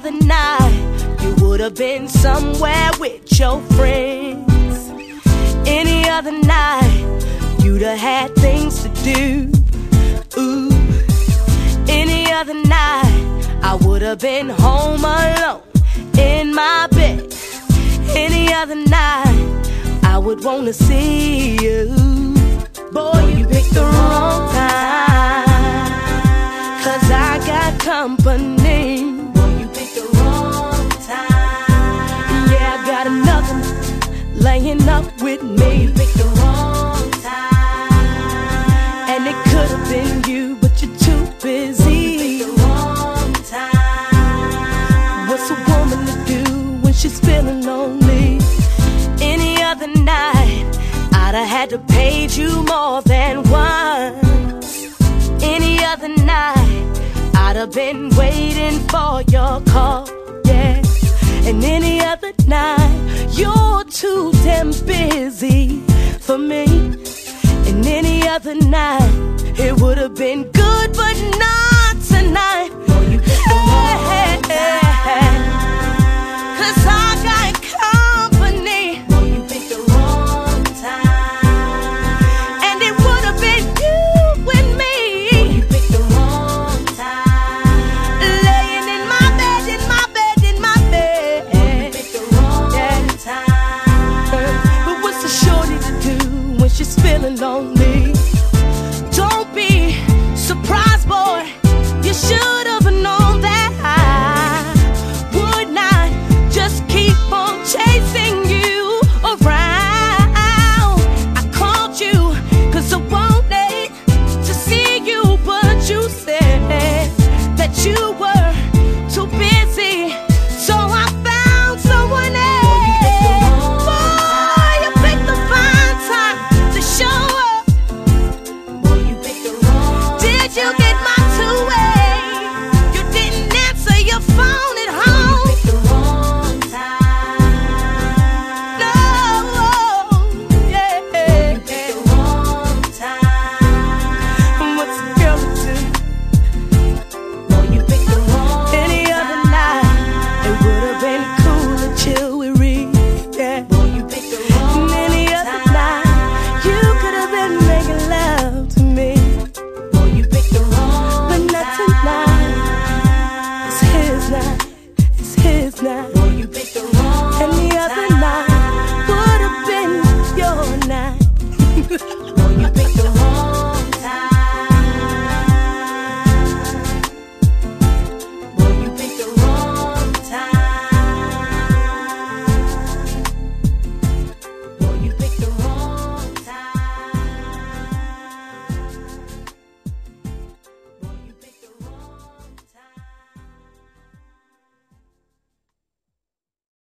other night, you would have been somewhere with your friends. Any other night, you'd have had things to do. Ooh. Any other night, I would have been home alone in my bed. Any other night, I would wanna see you. Boy, you picked the wrong time, 'cause I got company. Boy, you picked the wrong time. Yeah, I got another laying up with me. Boy, you picked the wrong time, and it could have been you, but you're too busy. Boy, you picked the wrong time. What's a woman to do when she's feeling lonely? Any other night, I'd have had to pay you more than once. Any other night, I'd have been waiting for your call, yeah. And any other night, you're too damn busy for me. And any other night, it would have been good, but not tonight. Boy, you picked the wrong time, 'cause I got company. Boy, you picked the wrong time, and it would have been you and me. Boy, you picked the wrong time, laying in my bed, in my bed, in my bed. Boy, you picked the wrong time. But what's a shorty to do when she's feeling lonely?